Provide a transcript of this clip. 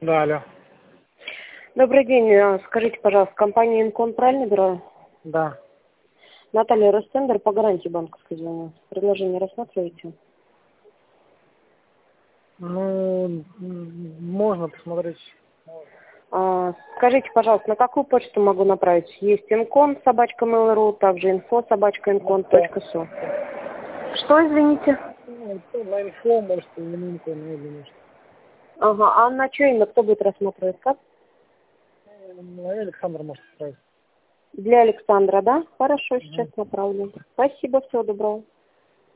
Да, алло. Добрый день. Скажите, пожалуйста, компания Инкон правильно беру? Да. Наталья Ростендер по гарантии банковской звоню. Предложение рассматриваете? Ну, можно посмотреть. Скажите, пожалуйста, на какую почту могу направить? Есть Инкон, собачка Mail.ru, также info, собачка Incon.su. Что, извините? На инфо, может, и на инфо, на или может. Ага, а на что именно кто будет рассматривать? Как? Александр может отправить. Для Александра, да? Хорошо, сейчас направлю. Спасибо, всего доброго.